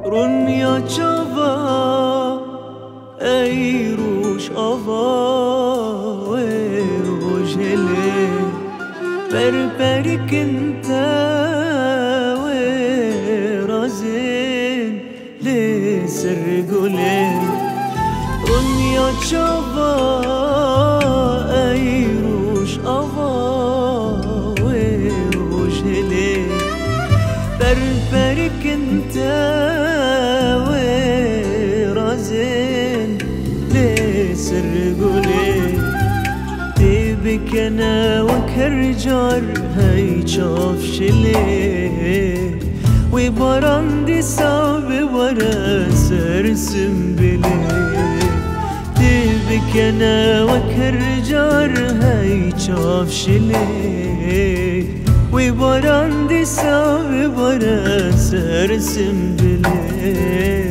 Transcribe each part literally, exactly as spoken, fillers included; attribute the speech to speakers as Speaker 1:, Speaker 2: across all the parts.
Speaker 1: Runya çava ey ruş ava ey rojele per per kinta ey razin le sergule Runya çava ey ruş ava ey rojele per per kinta بك انا وكرجار هاي شاف شلي وبرندي صعب ورا سرسم بلي بك انا وكرجار هاي شاف شلي وبرندي صعب ورا سرسم بلي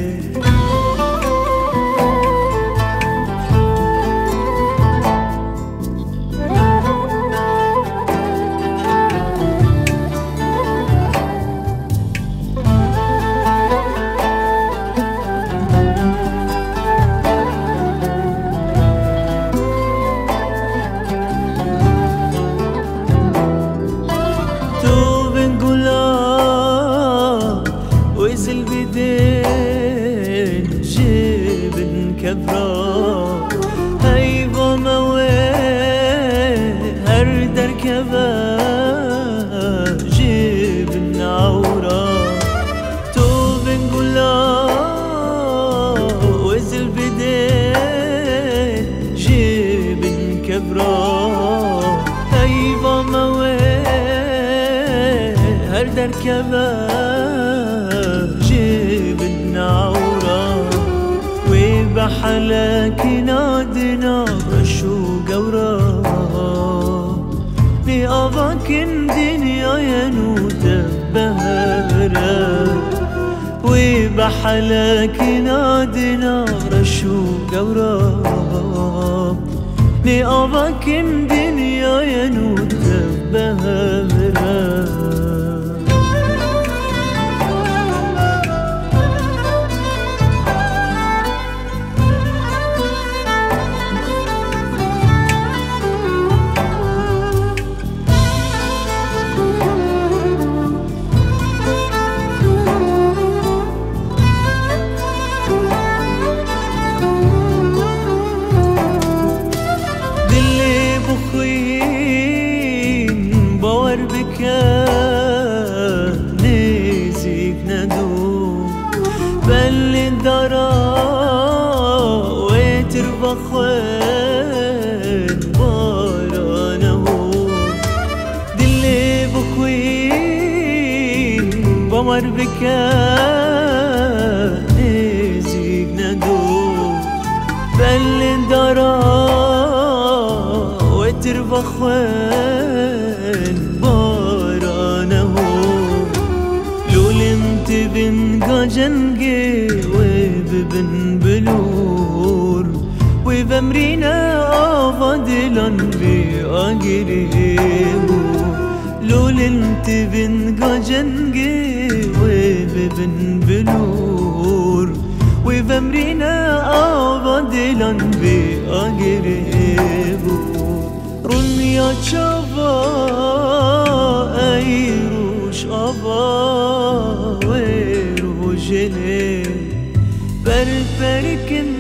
Speaker 1: كبرا هيبا موي هر دركبا جيب النعورة تو بنقولا وزل بدين جيب كبرا هيبا موي هر دركبا جيب النعورة بحلاك نادنا شو قورا بأضاك الدنيا ينوت بهرا وبحلاك نادنا شو قورا بأضاك الدنيا ينوت بهرا نزيك ندوم بل الدرا وتربخ بارانه دلي بخوين بمر بك نزيك ندوم بل الدرا وتربخ بن قاجنقي وببن بلور وبمرينا أفضلا بأقريبو لول انت بن قاجنقي وببن بلور وبمرينا أفضلا بأقريبو رنيا شافا أي روش أبا جلي بربرك